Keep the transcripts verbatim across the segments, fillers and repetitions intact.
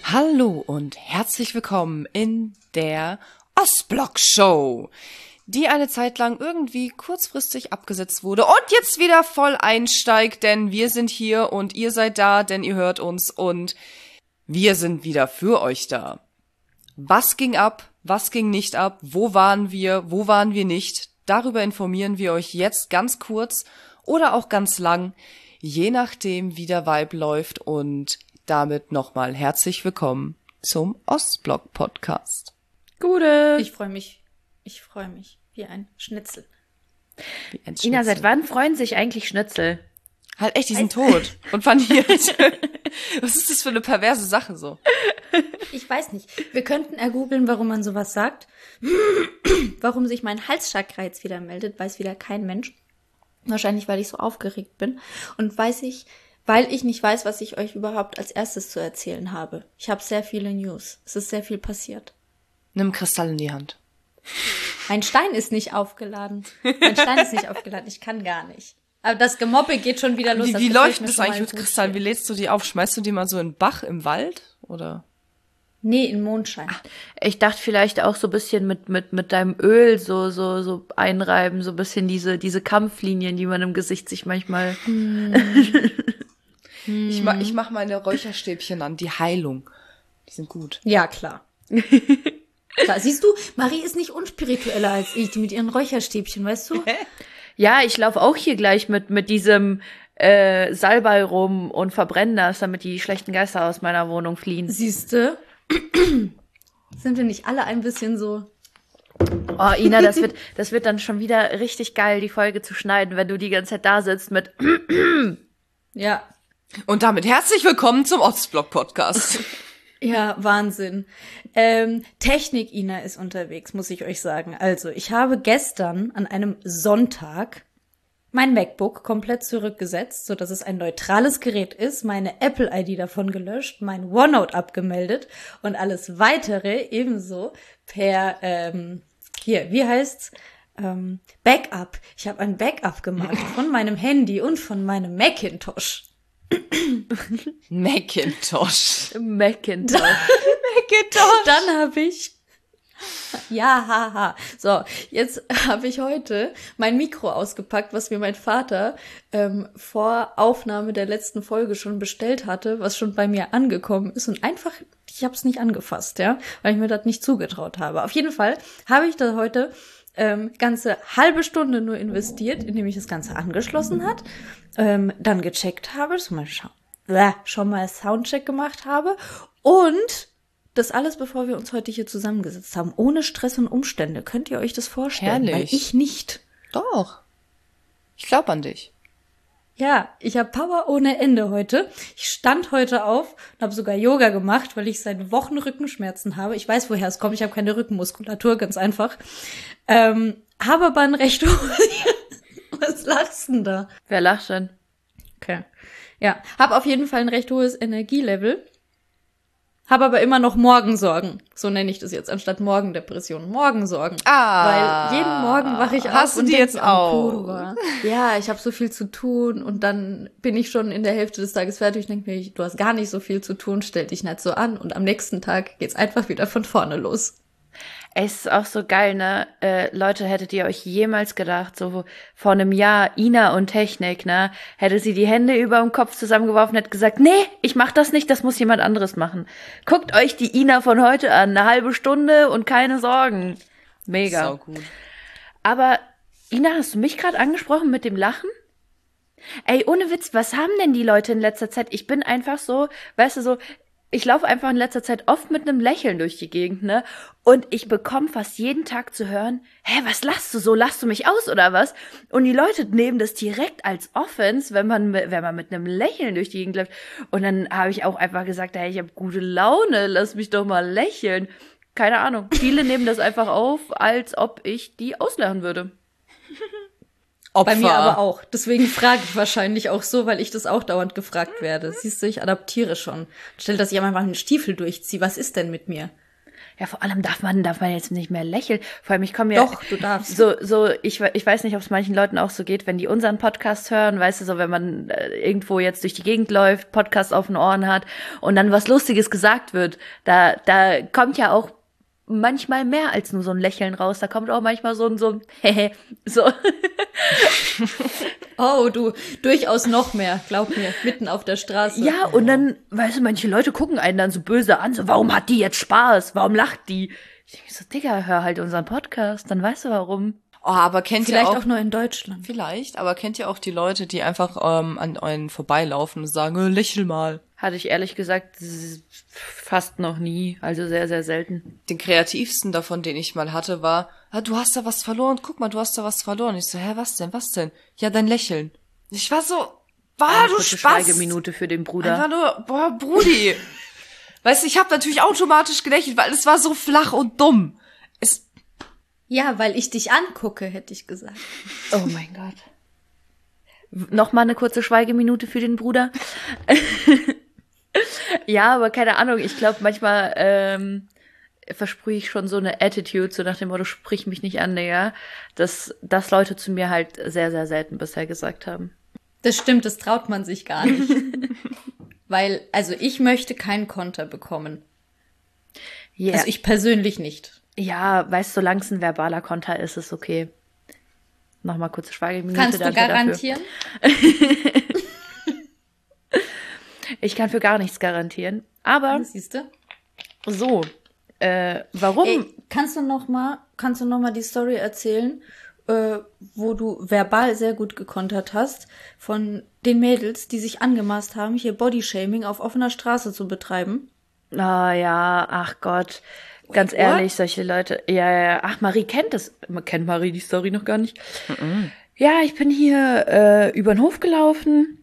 Hallo und herzlich willkommen in der Ostblock-Show, die eine Zeit lang irgendwie kurzfristig abgesetzt wurde und jetzt wieder voll einsteigt, denn wir sind hier und ihr seid da, denn ihr hört uns und wir sind wieder für euch da. Was ging ab? Was ging nicht ab? Wo waren wir? Wo waren wir nicht? Darüber informieren wir euch jetzt ganz kurz oder auch ganz lang, je nachdem, wie der Vibe läuft, und damit nochmal herzlich willkommen zum Ostblock-Podcast. Gute. Ich freue mich. Ich freue mich. Wie ein Schnitzel. Wie ein Schnitzel. Ina, seit wann freuen sich eigentlich Schnitzel? Halt echt, die sind tot und paniert. Was ist das für eine perverse Sache so? Ich weiß nicht. Wir könnten ergoogeln, warum man sowas sagt. Warum sich mein Halschakra jetzt wieder meldet, weiß wieder kein Mensch. Wahrscheinlich, weil ich so aufgeregt bin. Und weiß ich, weil ich nicht weiß, was ich euch überhaupt als erstes zu erzählen habe. Ich habe sehr viele News. Es ist sehr viel passiert. Nimm Kristall in die Hand. Mein Stein ist nicht aufgeladen. Mein Stein ist nicht aufgeladen. Ich kann gar nicht. Aber das Gemobbe geht schon wieder los. Wie, wie läuft das eigentlich mit Kristallen? Wie lädst du die auf? Schmeißt du die mal so in den Bach im Wald? Oder? Nee, in Mondschein. Ach, ich dachte vielleicht auch so ein bisschen mit, mit, mit deinem Öl so, so, so einreiben, so ein bisschen diese, diese Kampflinien, die man im Gesicht sich manchmal. Hm. ich mach, ich mach meine Räucherstäbchen an, die Heilung. Die sind gut. Ja, klar. Da siehst du, Marie ist nicht unspiritueller als ich, die mit ihren Räucherstäbchen, weißt du? Ja, ich laufe auch hier gleich mit, mit diesem äh, Salbei rum und verbrenne das, damit die schlechten Geister aus meiner Wohnung fliehen. Siehste? Sind wir nicht alle ein bisschen so? Oh, Ina, das wird, das wird dann schon wieder richtig geil, die Folge zu schneiden, wenn du die ganze Zeit da sitzt mit Ja. Und damit herzlich willkommen zum Ostblock-Podcast. Ja, Wahnsinn. Ähm, Technik, Ina, ist unterwegs, muss ich euch sagen. Also, ich habe gestern an einem Sonntag mein MacBook komplett zurückgesetzt, so dass es ein neutrales Gerät ist, meine Apple-I D davon gelöscht, mein OneNote abgemeldet und alles weitere ebenso per, ähm, hier, wie heißt's? Ähm, Backup. Ich habe ein Backup gemacht von meinem Handy und von meinem Macintosh. Macintosh. Macintosh. Macintosh. Dann habe ich Ja, haha. So, jetzt habe ich heute mein Mikro ausgepackt, was mir mein Vater ähm, vor Aufnahme der letzten Folge schon bestellt hatte, was schon bei mir angekommen ist und einfach, ich habe es nicht angefasst, ja, weil ich mir das nicht zugetraut habe. Auf jeden Fall habe ich da heute ähm, ganze halbe Stunde nur investiert, indem ich das Ganze angeschlossen hat, ähm, dann gecheckt habe, schon mal, scha- äh, schon mal Soundcheck gemacht habe und das alles, bevor wir uns heute hier zusammengesetzt haben, ohne Stress und Umstände. Könnt ihr euch das vorstellen? Herrlich. Weil ich nicht. Doch. Ich glaube an dich. Ja, ich habe Power ohne Ende heute. Ich stand heute auf und habe sogar Yoga gemacht, weil ich seit Wochen Rückenschmerzen habe. Ich weiß, woher es kommt. Ich habe keine Rückenmuskulatur, ganz einfach. Ähm, habe aber ein recht Was lachst denn da? Wer lacht denn? Okay. Ja, habe auf jeden Fall ein recht hohes Energielevel. Habe aber immer noch Morgensorgen. So nenne ich das jetzt, anstatt Morgendepression. Morgensorgen. Ah. Weil jeden Morgen wache ich auf Hast du und die denk jetzt an auch? Pura. Ja, ich habe so viel zu tun und dann bin ich schon in der Hälfte des Tages fertig und denke mir, du hast gar nicht so viel zu tun, stell dich nicht so an. Und am nächsten Tag geht's einfach wieder von vorne los. Es ist auch so geil, ne? Äh, Leute, hättet ihr euch jemals gedacht, so vor einem Jahr, Ina und Technik, ne? Hätte sie die Hände über dem Kopf zusammengeworfen und hätte gesagt, nee, ich mach das nicht, das muss jemand anderes machen. Guckt euch die Ina von heute an, eine halbe Stunde und keine Sorgen. Mega. Sau gut. Aber, Ina, hast du mich gerade angesprochen mit dem Lachen? Ey, ohne Witz, was haben denn die Leute in letzter Zeit? Ich bin einfach so, weißt du, so, ich laufe einfach in letzter Zeit oft mit einem Lächeln durch die Gegend, ne? Und ich bekomme fast jeden Tag zu hören, hä, was lachst du so? Lachst du mich aus oder was? Und die Leute nehmen das direkt als Offense, wenn man, wenn man mit einem Lächeln durch die Gegend läuft. Und dann habe ich auch einfach gesagt, hey, ich habe gute Laune, lass mich doch mal lächeln. Keine Ahnung. Viele nehmen das einfach auf, als ob ich die auslachen würde. Opfer. Bei mir aber auch. Deswegen frage ich wahrscheinlich auch so, weil ich das auch dauernd gefragt werde. Siehst du, ich adaptiere schon. Stell, dass ich einfach einen Stiefel durchziehe. Was ist denn mit mir? Ja, vor allem darf man, darf man jetzt nicht mehr lächeln. Vor allem, ich komme ja. Doch, du darfst. So, so, ich, ich weiß nicht, ob es manchen Leuten auch so geht, wenn die unseren Podcast hören, weißt du, so, wenn man äh, irgendwo jetzt durch die Gegend läuft, Podcast auf den Ohren hat und dann was Lustiges gesagt wird, da, da kommt ja auch manchmal mehr als nur so ein Lächeln raus. Da kommt auch manchmal so ein, so ein, hehe, so. Oh, du, durchaus noch mehr, glaub mir, mitten auf der Straße. Ja, und dann, weißt du, manche Leute gucken einen dann so böse an, so, warum hat die jetzt Spaß? Warum lacht die? Ich denke so, Digga, hör halt unseren Podcast, dann weißt du warum. Oh, aber kennt Vielleicht ihr auch, auch nur in Deutschland. vielleicht, aber kennt ihr auch die Leute, die einfach ähm, an einen vorbeilaufen und sagen, äh, lächel mal. Hatte ich ehrlich gesagt s- fast noch nie, also sehr, sehr selten. Den kreativsten davon, den ich mal hatte, war, ah, du hast da was verloren, guck mal, du hast da was verloren. Ich so, hä, was denn, was denn? Ja, dein Lächeln. Ich war so, boah, Eine du kurze Spaß. Schweigeminute für den Bruder. Einfach nur, boah, Brudi. Weißt du, ich habe natürlich automatisch gelächelt, weil es war so flach und dumm. Es, Ja, weil ich dich angucke, hätte ich gesagt. Oh mein Gott. W- Noch mal eine kurze Schweigeminute für den Bruder. Ja, aber keine Ahnung, ich glaube manchmal ähm, versprühe ich schon so eine Attitude, so nach dem Motto, sprich mich nicht an, Digga, dass das Leute zu mir halt sehr, sehr selten bisher gesagt haben. Das stimmt, das traut man sich gar nicht. Weil, also ich möchte keinen Konter bekommen. Ja, Also ich persönlich nicht. ja, weißt du, solange es ein verbaler Konter ist, ist okay. Nochmal kurze Schweigeminute. Kannst du danke dafür. garantieren? Ich kann für gar nichts garantieren. Aber Siehst du? so, äh, warum? Ey, kannst du noch mal, kannst du noch mal die Story erzählen, äh, wo du verbal sehr gut gekontert hast von den Mädels, die sich angemaßt haben, hier Bodyshaming auf offener Straße zu betreiben? Ah ja, ach Gott. Ganz Wait, ehrlich, what? solche Leute. Ja, ja, ja. Ach, Marie kennt das. Kennt Marie die Story noch gar nicht? Ja, ich bin hier äh, über den Hof gelaufen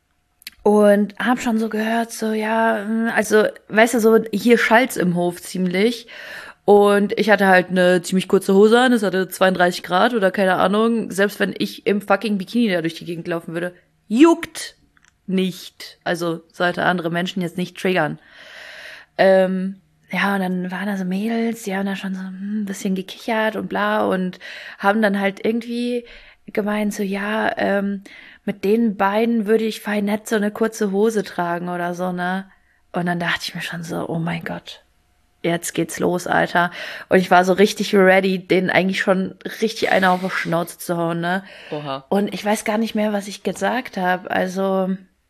und hab schon so gehört, so, ja, mm, also, weißt du, so, hier schallt's im Hof ziemlich. Und ich hatte halt eine ziemlich kurze Hose an, es hatte zweiunddreißig Grad oder keine Ahnung. Selbst wenn ich im fucking Bikini da durch die Gegend laufen würde, juckt nicht. Also sollte andere Menschen jetzt nicht triggern. Ähm, ja, und dann waren da so Mädels, die haben da schon so hm, ein bisschen gekichert und bla und haben dann halt irgendwie gemeint, so, ja, ähm, mit den beiden würde ich fein nett so eine kurze Hose tragen oder so, ne? Und dann dachte ich mir schon so, oh mein Gott, jetzt geht's los, Alter. Und ich war so richtig ready, denen eigentlich schon richtig einer auf die Schnauze zu hauen, ne? oha. Und ich weiß gar nicht mehr, was ich gesagt habe. Also,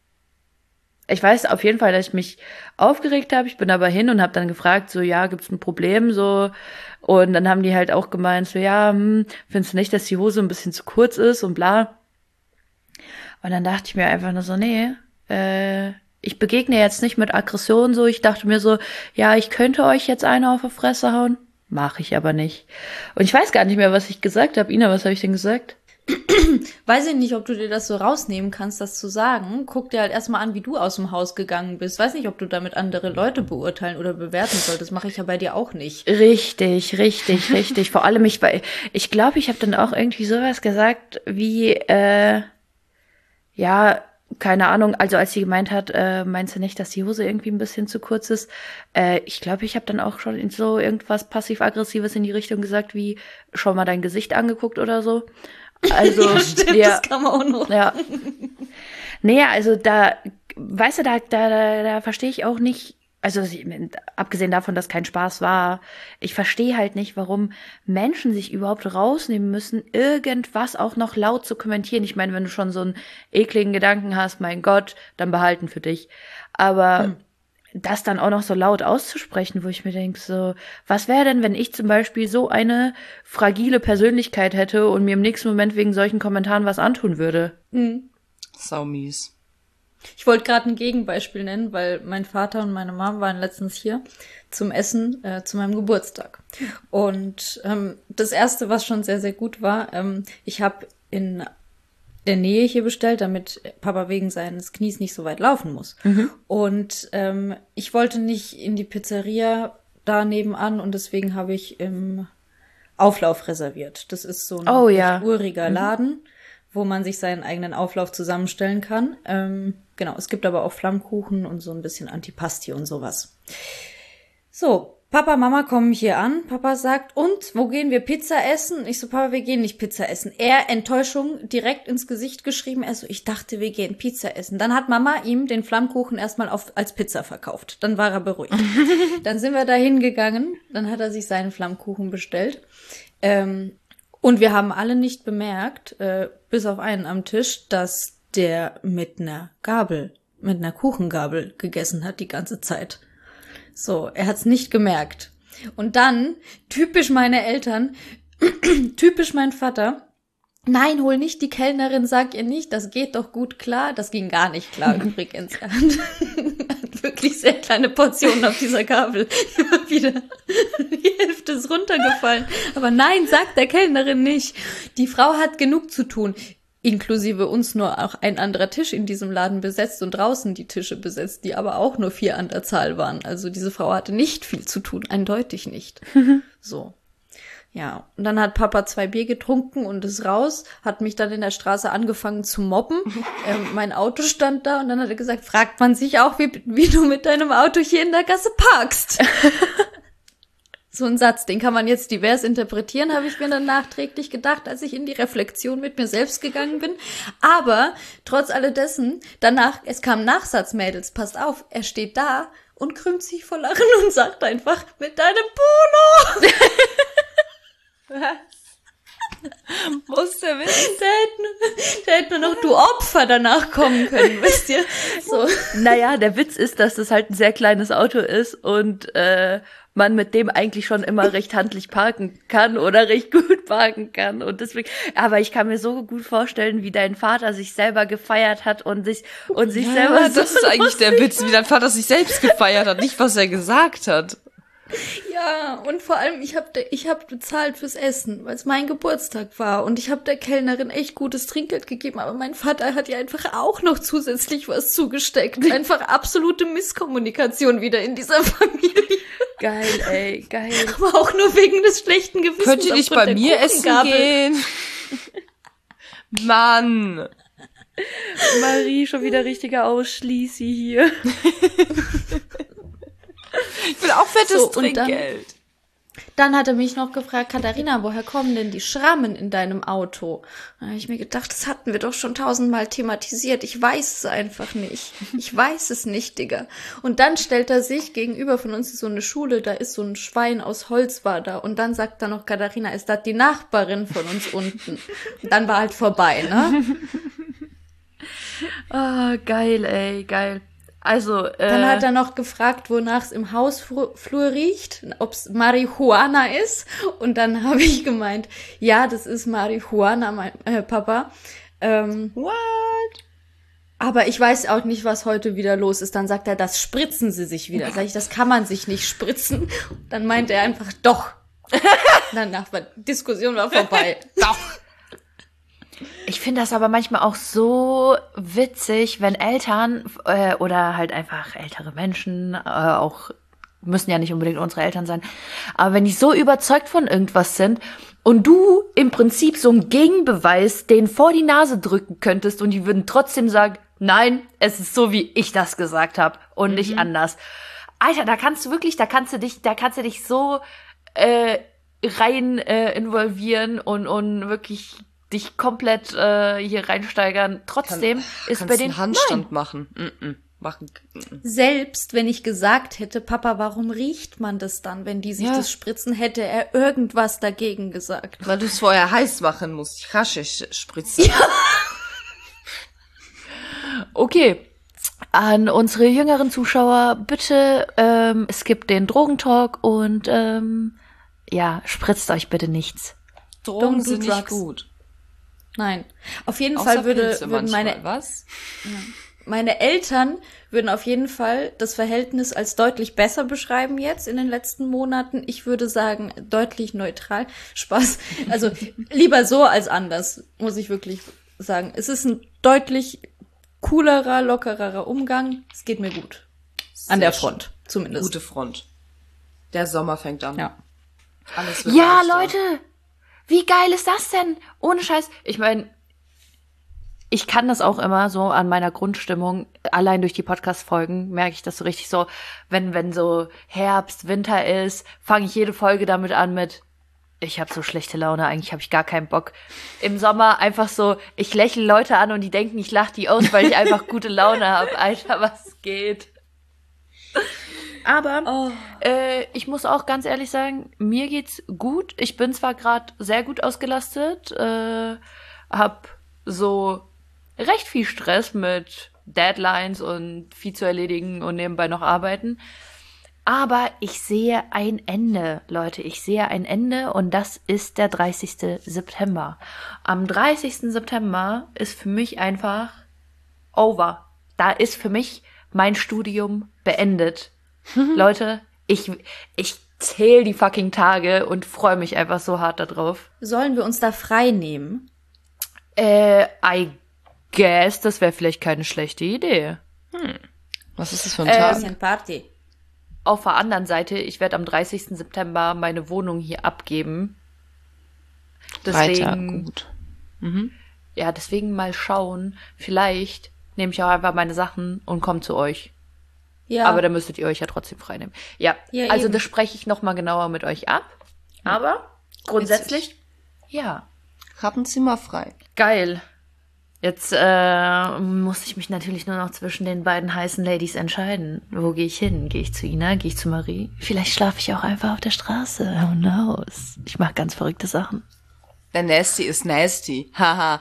ich weiß auf jeden Fall, dass ich mich aufgeregt habe. Ich bin aber hin und habe dann gefragt, so, ja, gibt's ein Problem, so. Und dann haben die halt auch gemeint, so, ja, hm, findest du nicht, dass die Hose ein bisschen zu kurz ist und bla. Und dann dachte ich mir einfach nur so, nee, äh, ich begegne jetzt nicht mit Aggression so. Ich dachte mir so, ja, ich könnte euch jetzt eine auf die Fresse hauen. Mache ich aber nicht. Und ich weiß gar nicht mehr, was ich gesagt habe. Ina, was habe ich denn gesagt? Weiß ich nicht, ob du dir das so rausnehmen kannst, das zu sagen. Guck dir halt erstmal an, wie du aus dem Haus gegangen bist. Weiß nicht, ob du damit andere Leute beurteilen oder bewerten solltest. Das mache ich ja bei dir auch nicht. Richtig, richtig, richtig. Vor allem, ich bei, ich glaube, ich habe dann auch irgendwie sowas gesagt wie, äh, ja, keine Ahnung, also als sie gemeint hat, äh, meinst du nicht, dass die Hose irgendwie ein bisschen zu kurz ist? Äh, ich glaube, ich habe dann auch schon in so irgendwas passiv-aggressives in die Richtung gesagt, wie schon mal dein Gesicht angeguckt oder so. Also, Ja, stimmt, ja, das kann man auch noch. ja. Nee, also da, weißt du, da, da, da, da verstehe ich auch nicht, also abgesehen davon, dass kein Spaß war, ich verstehe halt nicht, warum Menschen sich überhaupt rausnehmen müssen, irgendwas auch noch laut zu kommentieren. Ich meine, wenn du schon so einen ekligen Gedanken hast, mein Gott, dann behalten für dich. Aber Hm. das dann auch noch so laut auszusprechen, wo ich mir denke, so, was wäre denn, wenn ich zum Beispiel so eine fragile Persönlichkeit hätte und mir im nächsten Moment wegen solchen Kommentaren was antun würde? Mhm. Sau mies. Ich wollte gerade ein Gegenbeispiel nennen, weil mein Vater und meine Mom waren letztens hier zum Essen äh, zu meinem Geburtstag. Und ähm, das Erste, was schon sehr, sehr gut war, ähm, ich habe in der Nähe hier bestellt, damit Papa wegen seines Knies nicht so weit laufen muss. Und ähm, ich wollte nicht in die Pizzeria da nebenan und deswegen habe ich im Auflauf reserviert. Das ist so ein Oh, recht ja. uriger Laden, wo man sich seinen eigenen Auflauf zusammenstellen kann. Ähm, genau, es gibt aber auch Flammkuchen und so ein bisschen Antipasti und sowas. So, Papa, Mama kommen hier an. Papa sagt, und, wo gehen wir Pizza essen? Ich so, Papa, wir gehen nicht Pizza essen. Er, Enttäuschung, direkt ins Gesicht geschrieben. Er so, ich dachte, wir gehen Pizza essen. Dann hat Mama ihm den Flammkuchen erstmal auf, als Pizza verkauft. Dann war er beruhigt. Dann sind wir da hingegangen. Dann hat er sich seinen Flammkuchen bestellt. Ähm, und wir haben alle nicht bemerkt, äh, bis auf einen am Tisch, dass der mit einer Gabel, mit einer Kuchengabel gegessen hat die ganze Zeit. So, er hat's nicht gemerkt. Und dann, typisch meine Eltern, typisch mein Vater, nein, hol nicht die Kellnerin, sag ihr nicht, das geht doch gut klar. Das ging gar nicht klar übrigens. Er hat wirklich sehr kleine Portionen auf dieser Gabel. Immer wieder die Hälfte ist runtergefallen. Aber nein, sag der Kellnerin nicht. Die Frau hat genug zu tun. Inklusive uns nur auch ein anderer Tisch in diesem Laden besetzt und draußen die Tische besetzt, die aber auch nur vier an der Zahl waren. Also diese Frau hatte nicht viel zu tun, eindeutig nicht. So. Ja, und dann hat Papa zwei Bier getrunken und ist raus, hat mich dann in der Straße angefangen zu mobben. ähm, mein Auto stand da und dann hat er gesagt, fragt man sich auch, wie, wie du mit deinem Auto hier in der Gasse parkst. So ein Satz, den kann man jetzt divers interpretieren, habe ich mir dann nachträglich gedacht, als ich in die Reflexion mit mir selbst gegangen bin. Aber trotz alledessen, danach, es kam Nachsatz, Mädels, passt auf, er steht da und krümmt sich vor Lachen und sagt einfach, mit deinem Polo. Was? Muss der wissen? Da hätte, nur, da hätte nur noch du Opfer danach kommen können, wisst ihr? So. Naja, der Witz ist, dass das halt ein sehr kleines Auto ist und äh, man mit dem eigentlich schon immer recht handlich parken kann oder recht gut parken kann. Und deswegen, aber ich kann mir so gut vorstellen, wie dein Vater sich selber gefeiert hat und sich und sich Ja, selber das so ist eigentlich der Witz, wie dein Vater sich selbst gefeiert hat, nicht was er gesagt hat. Ja, und vor allem, ich hab, de, ich hab bezahlt fürs Essen, weil es mein Geburtstag war. Und ich hab der Kellnerin echt gutes Trinkgeld gegeben, aber mein Vater hat ihr einfach auch noch zusätzlich was zugesteckt. Einfach absolute Misskommunikation wieder in dieser Familie. Geil, ey, geil. Aber auch nur wegen des schlechten Gewissens. Könnt ihr nicht bei mir essen gehen? Mann. Marie, schon wieder richtiger Ausschließi hier. Ich will auch fettes So, und Trinkgeld. Dann, dann hat er mich noch gefragt, Katharina, woher kommen denn die Schrammen in deinem Auto? Da habe ich mir gedacht, das hatten wir doch schon tausendmal thematisiert. Ich weiß es einfach nicht. Ich weiß es nicht, Digga. Und dann stellt er sich, gegenüber von uns ist so eine Schule, da ist so ein Schwein aus Holz war da. Und dann sagt er noch, Katharina, ist das die Nachbarin von uns unten? Und dann war halt vorbei, ne? Ah, geil, ey, geil. Also, äh, Dann hat er noch gefragt, wonach es im Hausflur riecht, ob es Marihuana ist. Und dann habe ich gemeint, ja, das ist Marihuana, mein äh, Papa. Ähm, What? aber ich weiß auch nicht, was heute wieder los ist. Dann sagt er, das spritzen sie sich wieder. Sag ich, das kann man sich nicht spritzen. Dann meint er einfach, doch. Danach war die Diskussion war vorbei. Doch. ich finde das aber manchmal auch so witzig, wenn Eltern äh, oder halt einfach ältere Menschen, äh, auch müssen ja nicht unbedingt unsere Eltern sein, aber wenn die so überzeugt von irgendwas sind und du im Prinzip so einen Gegenbeweis denen vor die Nase drücken könntest und die würden trotzdem sagen, nein, es ist so, wie ich das gesagt habe und mhm. nicht anders. Alter, da kannst du wirklich, da kannst du dich, da kannst du dich so äh, rein äh, involvieren und, und wirklich dich komplett äh, hier reinsteigern. Trotzdem Kann, ist bei den einen Handstand nein. machen. Mm-mm. machen. Mm-mm. Selbst wenn ich gesagt hätte, Papa, warum riecht man das dann, wenn die sich Ja. das spritzen, hätte er irgendwas dagegen gesagt. Weil du es vorher heiß machen musst. Rasch spritzen. Ja. Okay. An unsere jüngeren Zuschauer, bitte, ähm, es gibt den Drogentalk und ähm, ja, spritzt euch bitte nichts. Drogen Don't do sind nicht drugs. gut. Nein. Auf jeden Außer Fall würde, Pilze würden manchmal. meine, Was? meine Eltern würden auf jeden Fall das Verhältnis als deutlich besser beschreiben jetzt in den letzten Monaten. Ich würde sagen, deutlich neutral. Spaß. Also lieber so als anders, muss ich wirklich sagen. Es ist ein deutlich coolerer, lockerer Umgang. Es geht mir gut. An Sehr der Front, zumindest. Gute Front. Der Sommer fängt an. Ja. Alles wird Ja, leichter. Leute, wie geil ist das denn? Ohne Scheiß. Ich meine, ich kann das auch immer so an meiner Grundstimmung, allein durch die Podcast-Folgen merke ich das so richtig so, wenn wenn so Herbst, Winter ist, fange ich jede Folge damit an mit, ich habe so schlechte Laune, eigentlich habe ich gar keinen Bock. Im Sommer einfach so, ich lächle Leute an und die denken, ich lache die aus, weil ich einfach gute Laune habe. Alter, was geht? Aber oh. äh, ich muss auch ganz ehrlich sagen, mir geht's gut. Ich bin zwar gerade sehr gut ausgelastet, äh, hab so recht viel Stress mit Deadlines und viel zu erledigen und nebenbei noch arbeiten. Aber ich sehe ein Ende, Leute. Ich sehe ein Ende und das ist der dreißigsten September. Am dreißigsten September ist für mich einfach over. Da ist für mich mein Studium beendet. Leute, ich, ich zähle die fucking Tage und freue mich einfach so hart darauf. Sollen wir uns da frei nehmen? Äh, I guess, das wäre vielleicht keine schlechte Idee. Hm. Was ist das für ein Tag? Ähm, Party. Auf der anderen Seite, ich werde am dreißigsten September meine Wohnung hier abgeben. Deswegen, Weiter, gut. Mhm. Ja, deswegen mal schauen. Vielleicht nehme ich auch einfach meine Sachen und komme zu euch. Ja. Aber dann müsstet ihr euch ja trotzdem frei nehmen. Ja, ja also eben. Das spreche ich nochmal genauer mit euch ab. Aber grundsätzlich, Witzig. ja. Hab ein Zimmer frei. Geil. Jetzt äh, muss ich mich natürlich nur noch zwischen den beiden heißen Ladies entscheiden. Wo gehe ich hin? Gehe ich zu Ina? Gehe ich zu Marie? Vielleicht schlafe ich auch einfach auf der Straße. Who knows? Ich mache ganz verrückte Sachen. Der Nasty ist nasty. Haha.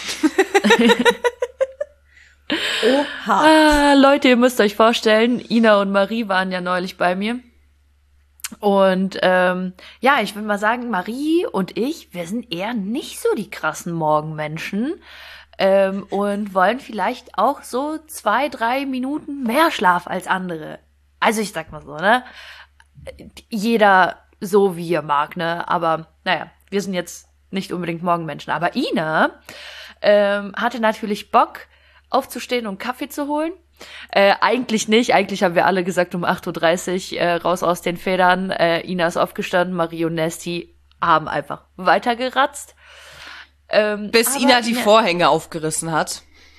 Oha. Ah, Leute, ihr müsst euch vorstellen, Ina und Marie waren ja neulich bei mir. Und ähm, ja, ich will mal sagen, Marie und ich, wir sind eher nicht so die krassen Morgenmenschen ähm, und wollen vielleicht auch so zwei, drei Minuten mehr Schlaf als andere. Also ich sag mal so, ne? Jeder so wie er mag, ne? Aber naja, wir sind jetzt nicht unbedingt Morgenmenschen. Aber Ina ähm, hatte natürlich Bock, aufzustehen und Kaffee zu holen. Äh, eigentlich nicht. Eigentlich haben wir alle gesagt, um acht Uhr dreißig äh, raus aus den Federn. Äh, Ina ist aufgestanden, Marie und Nasty haben einfach weitergeratzt. Ähm, Bis Ina die Ina Vorhänge aufgerissen hat.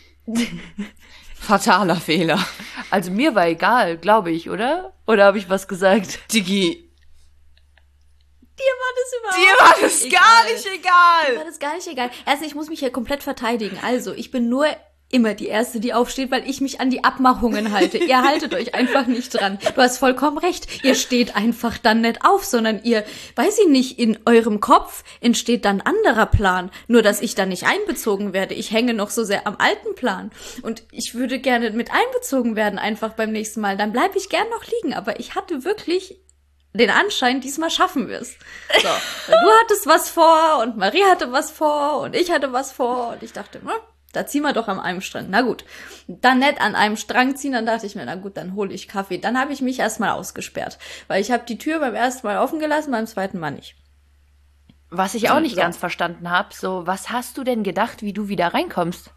Fataler Fehler. Also mir war egal, glaube ich, oder? Oder habe ich was gesagt? Digi. Dir war das überhaupt Dir war das egal. gar nicht egal. Dir war das gar nicht egal. Erstens, ich muss mich hier komplett verteidigen. Also, ich bin nur immer die Erste, die aufsteht, weil ich mich an die Abmachungen halte. Ihr haltet euch einfach nicht dran. Du hast vollkommen recht. Ihr steht einfach dann nicht auf, sondern ihr, weiß ich nicht, in eurem Kopf entsteht dann anderer Plan. Nur, dass ich da nicht einbezogen werde. Ich hänge noch so sehr am alten Plan. Und ich würde gerne mit einbezogen werden einfach beim nächsten Mal. Dann bleibe ich gern noch liegen. Aber ich hatte wirklich den Anschein, diesmal schaffen wir es. So, du hattest was vor und Marie hatte was vor und ich hatte was vor und ich dachte, hm, da ziehen wir doch an einem Strang. Na gut, dann nicht an einem Strang ziehen, dann dachte ich mir, na gut, dann hole ich Kaffee. Dann habe ich mich erstmal ausgesperrt, weil ich habe die Tür beim ersten Mal offen gelassen, beim zweiten Mal nicht. Was ich auch nicht so ganz verstanden habe, so, was hast du denn gedacht, wie du wieder reinkommst?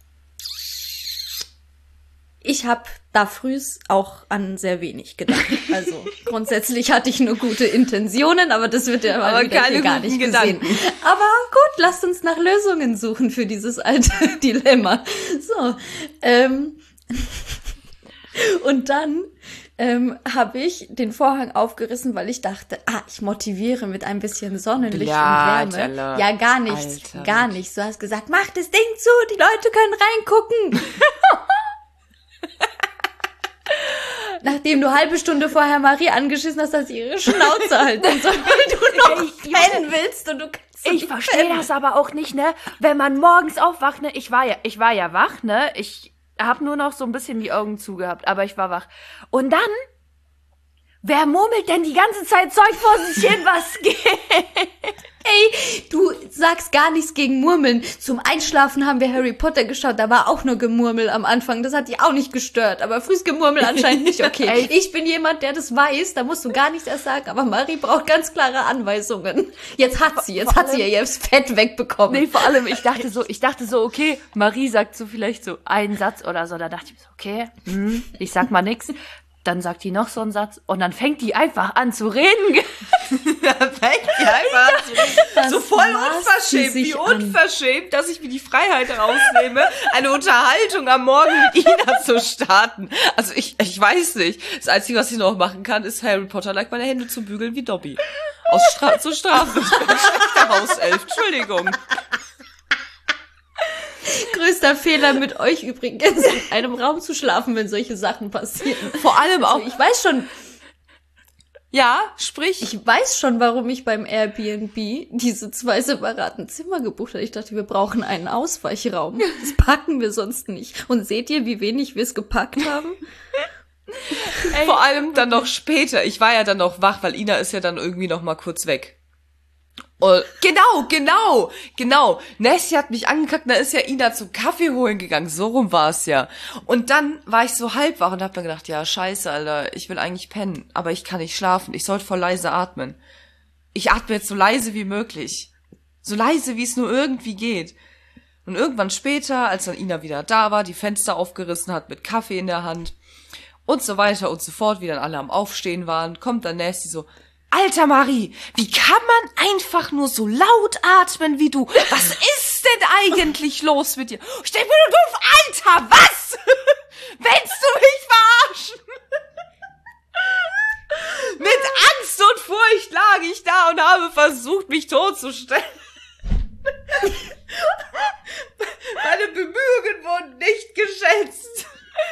Ich habe da frühs auch an sehr wenig gedacht. Also grundsätzlich hatte ich nur gute Intentionen, aber das wird ja aber keine gar nicht gesehen. Gedanken. Aber gut, lasst uns nach Lösungen suchen für dieses alte Dilemma. So, ähm, und dann ähm, habe ich den Vorhang aufgerissen, weil ich dachte, ah, ich motiviere mit ein bisschen Sonnenlicht ja, und Wärme. Alter. Ja, gar nichts, Alter. gar nichts. Du hast gesagt, mach das Ding zu, die Leute können reingucken. Nachdem du halbe Stunde vorher Marie angeschissen hast, dass sie ihre Schnauze halten soll, weil du noch pennen willst und du kannst Ich verstehe das aber auch nicht, ne? Wenn man morgens aufwacht, ne? Ich war ja, ich war ja wach, ne? Ich hab nur noch so ein bisschen die Augen zugehabt, aber ich war wach. Und dann, wer murmelt denn die ganze Zeit Zeug vor sich hin, was geht? Ey, du sagst gar nichts gegen Murmeln. Zum Einschlafen haben wir Harry Potter geschaut, da war auch nur Gemurmel am Anfang. Das hat dich auch nicht gestört, aber frühes Gemurmel anscheinend nicht. Okay, Ey. Ich bin jemand, der das weiß, da musst du gar nichts erst sagen, aber Marie braucht ganz klare Anweisungen. Jetzt hat sie, jetzt vor hat allem, sie ja ihr Fett wegbekommen. Nee, vor allem, ich dachte so, ich dachte so, okay, Marie sagt so vielleicht so einen Satz oder so, da dachte ich so, okay, hm, ich sag mal nix. Dann sagt die noch so einen Satz und dann fängt die einfach an zu reden. fängt die einfach an, so, so voll unverschämt, wie an. unverschämt, dass ich mir die Freiheit rausnehme, eine Unterhaltung am Morgen mit Ina zu starten. Also ich, ich weiß nicht. Das Einzige, was ich noch machen kann, ist Harry Potter like meine Hände zu bügeln wie Dobby. Aus Stra- zur Strafe. Ich bin ein schlechter Hauself. Entschuldigung. Größter Fehler mit euch übrigens, in einem Raum zu schlafen, wenn solche Sachen passieren. Vor allem auch. Also ich weiß schon, Ja, sprich. ich weiß schon, warum ich beim Airbnb diese zwei separaten Zimmer gebucht habe. Ich dachte, wir brauchen einen Ausweichraum. Das packen wir sonst nicht. Und seht ihr, wie wenig wir es gepackt haben? Ey, vor allem dann noch später. Ich war ja dann noch wach, weil Ina ist ja dann irgendwie noch mal kurz weg. Oh, genau, genau, genau. Nessie hat mich angekackt, da ist ja Ina zum Kaffee holen gegangen. So rum war es ja. Und dann war ich so halb wach und hab mir gedacht, ja, scheiße, Alter, ich will eigentlich pennen, aber ich kann nicht schlafen. Ich sollte voll leise atmen. Ich atme jetzt so leise wie möglich. So leise, wie es nur irgendwie geht. Und irgendwann später, als dann Ina wieder da war, die Fenster aufgerissen hat mit Kaffee in der Hand und so weiter und so fort, wie dann alle am Aufstehen waren, kommt dann Nessie so, Alter Marie, wie kann man einfach nur so laut atmen wie du? Was ist denn eigentlich los mit dir? Ich denk mir nur doof, Alter, was? Willst du mich verarschen? Mit Angst und Furcht lag ich da und habe versucht, mich totzustellen. Meine Bemühungen wurden nicht geschätzt.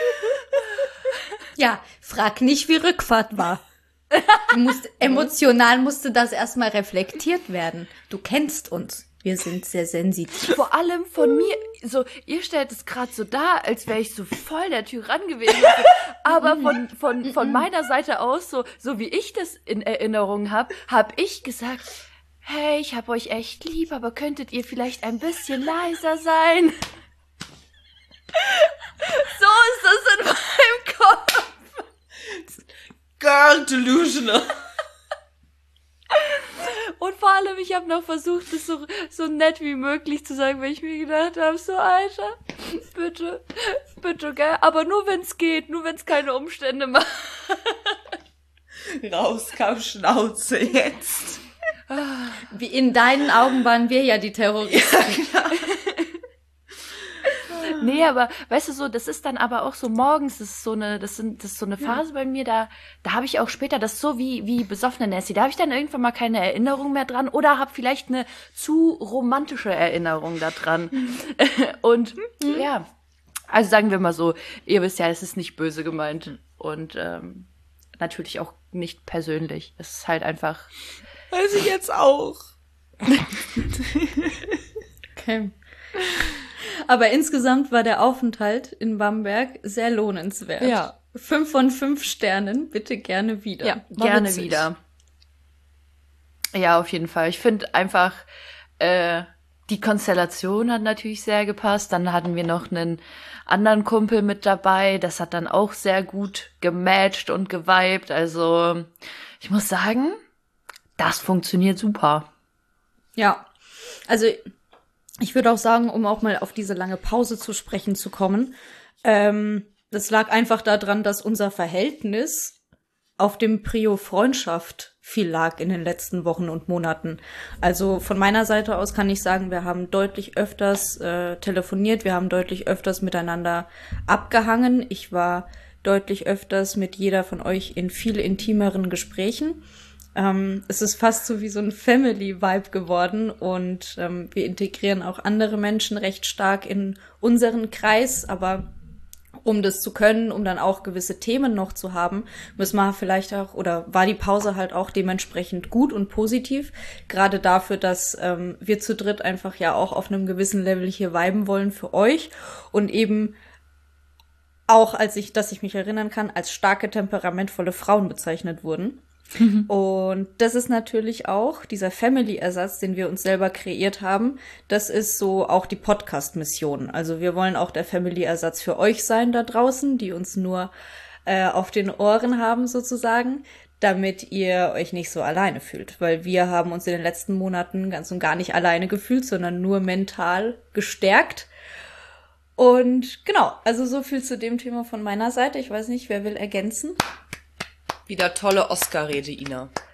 Ja, frag nicht, wie Rückfahrt war. Du musst, emotional musste das erstmal reflektiert werden. Du kennst uns. Wir sind sehr sensitiv. Vor allem von mir, so, ihr stellt es gerade so dar, als wäre ich so voll der Tyrann gewesen. Aber von, von, von meiner Seite aus, so, so wie ich das in Erinnerung habe, habe ich gesagt, hey, ich habe euch echt lieb, aber könntet ihr vielleicht ein bisschen leiser sein? So ist das in meinem Kopf. Girl delusional. Und vor allem, ich habe noch versucht, das so, so nett wie möglich zu sagen, weil ich mir gedacht habe, so, Alter, bitte, bitte, gell, aber nur wenn's geht, nur wenn's keine Umstände macht. Raus kam Schnauze jetzt. Wie in deinen Augen waren wir ja die Terroristen. Ja, klar. Nee, aber weißt du so, das ist dann aber auch so morgens, das ist so eine, das sind, das ist so eine Phase bei mir, da, da habe ich auch später, das ist so wie, wie besoffene Nessie, da habe ich dann irgendwann mal keine Erinnerung mehr dran oder habe vielleicht eine zu romantische Erinnerung da dran. Und ja, also sagen wir mal so, ihr wisst ja, es ist nicht böse gemeint und ähm, natürlich auch nicht persönlich. Es ist halt einfach. Weiß ich jetzt auch. Okay. Aber insgesamt war der Aufenthalt in Bamberg sehr lohnenswert. Ja. Fünf von fünf Sternen, bitte gerne wieder. Ja, War gerne witzig. wieder. Ja, auf jeden Fall. Ich finde einfach, äh, die Konstellation hat natürlich sehr gepasst. Dann hatten wir noch einen anderen Kumpel mit dabei. Das hat dann auch sehr gut gematcht und geweibt. Also, ich muss sagen, das funktioniert super. Ja, also ich würde auch sagen, um auch mal auf diese lange Pause zu sprechen zu kommen, ähm, das lag einfach daran, dass unser Verhältnis auf dem Prio Freundschaft viel lag in den letzten Wochen und Monaten. Also von meiner Seite aus kann ich sagen, wir haben deutlich öfters äh, telefoniert, wir haben deutlich öfters miteinander abgehangen. Ich war deutlich öfters mit jeder von euch in viel intimeren Gesprächen. Ähm, es ist fast so wie so ein Family-Vibe geworden und ähm, wir integrieren auch andere Menschen recht stark in unseren Kreis, aber um das zu können, um dann auch gewisse Themen noch zu haben, müssen wir vielleicht auch, oder war die Pause halt auch dementsprechend gut und positiv, gerade dafür, dass ähm, wir zu dritt einfach ja auch auf einem gewissen Level hier viben wollen für euch und eben auch, als ich, dass ich mich erinnern kann, als starke, temperamentvolle Frauen bezeichnet wurden. Und das ist natürlich auch dieser Family-Ersatz, den wir uns selber kreiert haben. Das ist so auch die Podcast-Mission. Also wir wollen auch der Family-Ersatz für euch sein da draußen, die uns nur äh, auf den Ohren haben sozusagen, damit ihr euch nicht so alleine fühlt. Weil wir haben uns in den letzten Monaten ganz und gar nicht alleine gefühlt, sondern nur mental gestärkt. Und genau, also so viel zu dem Thema von meiner Seite. Ich weiß nicht, wer will ergänzen? Wieder tolle Oscar-Rede, Ina.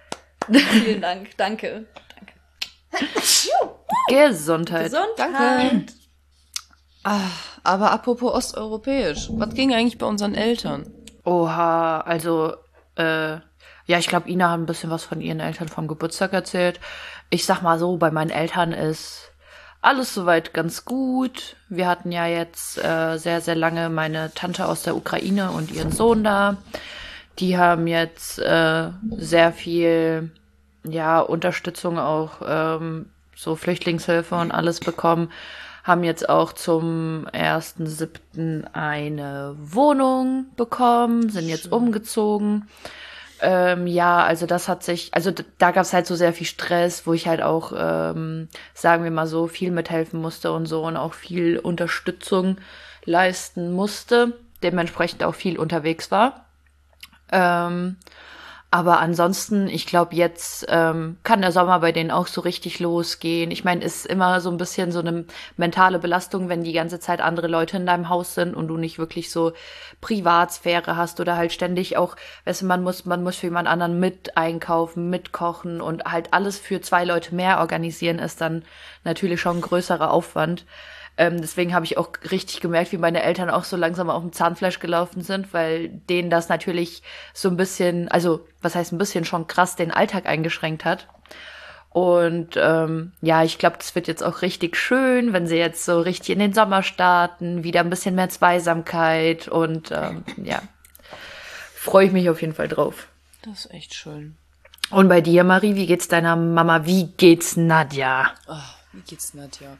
Vielen Dank, danke. Danke. Gesundheit. Gesundheit. Danke. Ah, aber apropos osteuropäisch, was ging eigentlich bei unseren Eltern? Oha, also, äh, ja, ich glaube, Ina hat ein bisschen was von ihren Eltern vom Geburtstag erzählt. Ich sag mal so, bei meinen Eltern ist alles soweit ganz gut. Wir hatten ja jetzt äh, sehr, sehr lange meine Tante aus der Ukraine und ihren Sohn da. Die haben jetzt äh, sehr viel, ja, Unterstützung auch, ähm, so Flüchtlingshilfe und alles bekommen. Haben jetzt auch zum ersten siebten eine Wohnung bekommen, sind jetzt umgezogen. Ähm, ja, also das hat sich, also d- da gab es halt so sehr viel Stress, wo ich halt auch, ähm, sagen wir mal so, viel mithelfen musste und so und auch viel Unterstützung leisten musste, dementsprechend auch viel unterwegs war. Ähm, aber ansonsten, ich glaube, jetzt ähm, kann der Sommer bei denen auch so richtig losgehen. Ich meine, ist immer so ein bisschen so eine mentale Belastung, wenn die ganze Zeit andere Leute in deinem Haus sind und du nicht wirklich so Privatsphäre hast oder halt ständig auch, weißt du, man muss, man muss für jemand anderen mit einkaufen, mitkochen und halt alles für zwei Leute mehr organisieren, ist dann natürlich schon ein größerer Aufwand. Ähm, deswegen habe ich auch richtig gemerkt, wie meine Eltern auch so langsam auf dem Zahnfleisch gelaufen sind, weil denen das natürlich so ein bisschen, also was heißt ein bisschen, schon krass den Alltag eingeschränkt hat. Und ähm, ja, ich glaube, das wird jetzt auch richtig schön, wenn sie jetzt so richtig in den Sommer starten, wieder ein bisschen mehr Zweisamkeit und ähm, ja, freue ich mich auf jeden Fall drauf. Das ist echt schön. Und bei dir, Marie, wie geht's deiner Mama? Wie geht's Nadja? Oh, wie geht's, Nadja?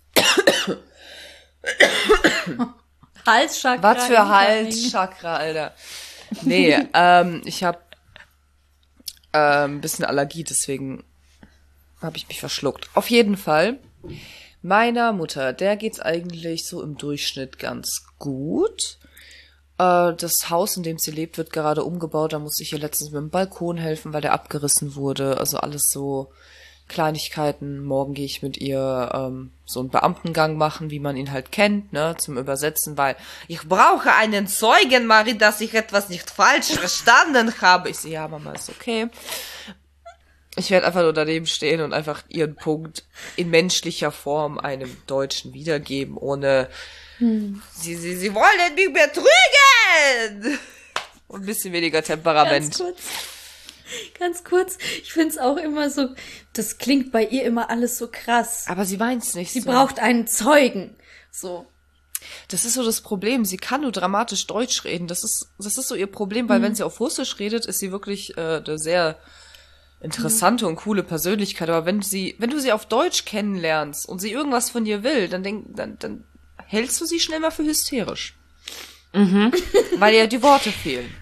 Halschakra. Was für Halschakra, Alter. Nee, ähm, ich habe ähm, ein bisschen Allergie, deswegen habe ich mich verschluckt. Auf jeden Fall, meiner Mutter, der geht's eigentlich so im Durchschnitt ganz gut. Äh, das Haus, in dem sie lebt, wird gerade umgebaut. Da musste ich ihr letztens mit dem Balkon helfen, weil der abgerissen wurde. Also alles so Kleinigkeiten. Morgen gehe ich mit ihr ähm, so einen Beamtengang machen, wie man ihn halt kennt, ne, zum Übersetzen, weil ich brauche einen Zeugen, Marie, dass ich etwas nicht falsch verstanden habe. Ich so, ja, Mama, ist okay. Ich werde einfach nur daneben stehen und einfach ihren Punkt in menschlicher Form einem Deutschen wiedergeben, ohne hm. sie, sie, sie wollen mich betrügen! Und ein bisschen weniger Temperament. Ganz kurz. Ganz kurz, ich find's auch immer so, das klingt bei ihr immer alles so krass. Aber sie meint's nicht Sie so. braucht einen Zeugen. So. Das ist so das Problem. Sie kann nur dramatisch Deutsch reden. Das ist, das ist so ihr Problem, weil mhm. wenn sie auf Russisch redet, ist sie wirklich äh, eine sehr interessante mhm. und coole Persönlichkeit. Aber wenn sie, wenn du sie auf Deutsch kennenlernst und sie irgendwas von dir will, dann denk, dann, dann hältst du sie schnell mal für hysterisch. Mhm. Weil ihr die Worte fehlen.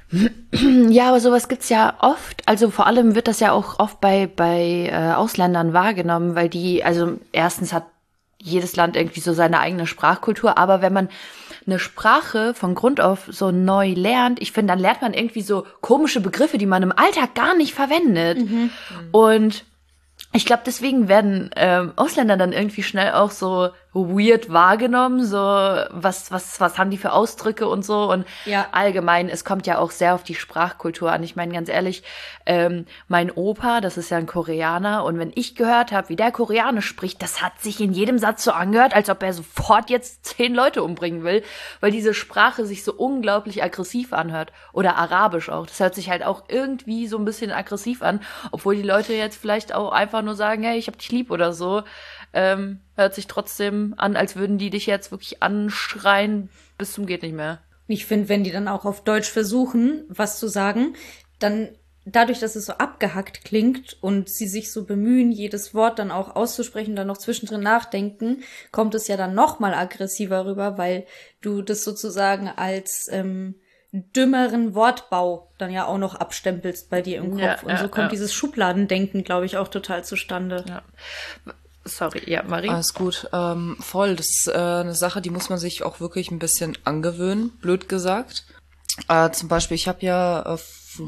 Ja, aber sowas gibt's ja oft. Also vor allem wird das ja auch oft bei bei äh, Ausländern wahrgenommen, weil die, also erstens hat jedes Land irgendwie so seine eigene Sprachkultur, aber wenn man eine Sprache von Grund auf so neu lernt, ich finde, dann lernt man irgendwie so komische Begriffe, die man im Alltag gar nicht verwendet. Mhm. Und ich glaube, deswegen werden ähm, Ausländer dann irgendwie schnell auch so weird wahrgenommen, so was was was haben die für Ausdrücke und so und ja. Allgemein, es kommt ja auch sehr auf die Sprachkultur an. Ich meine, ganz ehrlich, ähm, mein Opa, das ist ja ein Koreaner und wenn ich gehört habe, wie der Koreanisch spricht, das hat sich in jedem Satz so angehört, als ob er sofort jetzt zehn Leute umbringen will, weil diese Sprache sich so unglaublich aggressiv anhört. Oder Arabisch auch, das hört sich halt auch irgendwie so ein bisschen aggressiv an, obwohl die Leute jetzt vielleicht auch einfach nur sagen, hey, ich hab dich lieb oder so. Ähm, hört sich trotzdem an, als würden die dich jetzt wirklich anschreien bis zum geht nicht mehr. Ich finde, wenn die dann auch auf Deutsch versuchen, was zu sagen, dann dadurch, dass es so abgehackt klingt und sie sich so bemühen, jedes Wort dann auch auszusprechen, dann noch zwischendrin nachdenken, kommt es ja dann noch mal aggressiver rüber, weil du das sozusagen als ähm, dümmeren Wortbau dann ja auch noch abstempelst bei dir im Kopf. Ja, und so ja, kommt ja. dieses Schubladendenken, glaube ich, auch total zustande. Ja. Sorry, ja, Marie? Alles gut, ähm, voll. Das ist äh, eine Sache, die muss man sich auch wirklich ein bisschen angewöhnen, blöd gesagt. Äh, zum Beispiel, ich habe ja äh,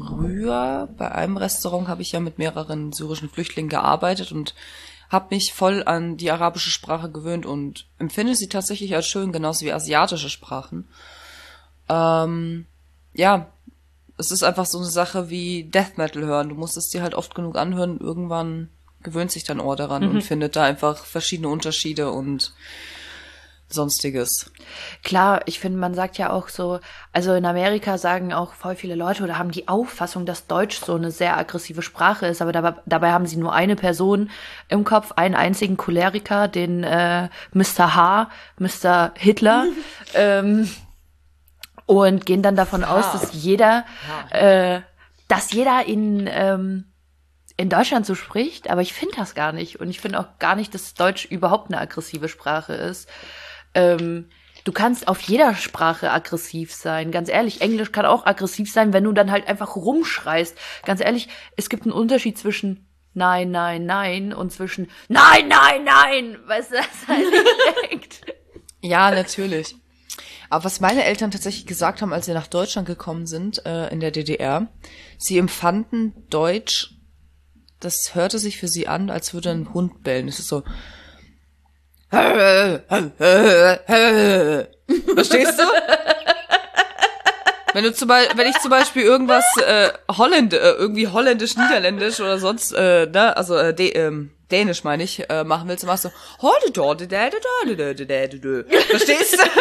früher bei einem Restaurant habe ich ja mit mehreren syrischen Flüchtlingen gearbeitet und habe mich voll an die arabische Sprache gewöhnt und empfinde sie tatsächlich als schön, genauso wie asiatische Sprachen. Ähm, ja, es ist einfach so eine Sache wie Death Metal hören. Du musst es dir halt oft genug anhören, irgendwann gewöhnt sich dein Ohr daran mhm. und findet da einfach verschiedene Unterschiede und Sonstiges. Klar, ich finde, man sagt ja auch so, also in Amerika sagen auch voll viele Leute oder haben die Auffassung, dass Deutsch so eine sehr aggressive Sprache ist, aber dabei, dabei haben sie nur eine Person im Kopf, einen einzigen Choleriker, den äh, Mister H., Mister Hitler, ähm, und gehen dann davon aus, dass jeder, äh, dass jeder in ähm, in Deutschland so spricht, aber ich finde das gar nicht und ich finde auch gar nicht, dass Deutsch überhaupt eine aggressive Sprache ist. Ähm, du kannst auf jeder Sprache aggressiv sein. Ganz ehrlich, Englisch kann auch aggressiv sein, wenn du dann halt einfach rumschreist. Ganz ehrlich, es gibt einen Unterschied zwischen Nein, Nein, Nein und zwischen Nein, Nein, Nein. Weißt du, das ist halt direkt. Ja, natürlich. Aber was meine Eltern tatsächlich gesagt haben, als sie nach Deutschland gekommen sind, äh, in der D D R, sie empfanden Deutsch, das hörte sich für sie an, als würde ein Hund bellen. Es ist so verstehst du? Wenn du zum Beispiel, wenn ich zum Beispiel irgendwas äh, Holländ, äh, irgendwie holländisch, niederländisch oder sonst, äh, ne, also äh, D, ähm, Dänisch meine ich, äh, machen willst, dann machst du verstehst du?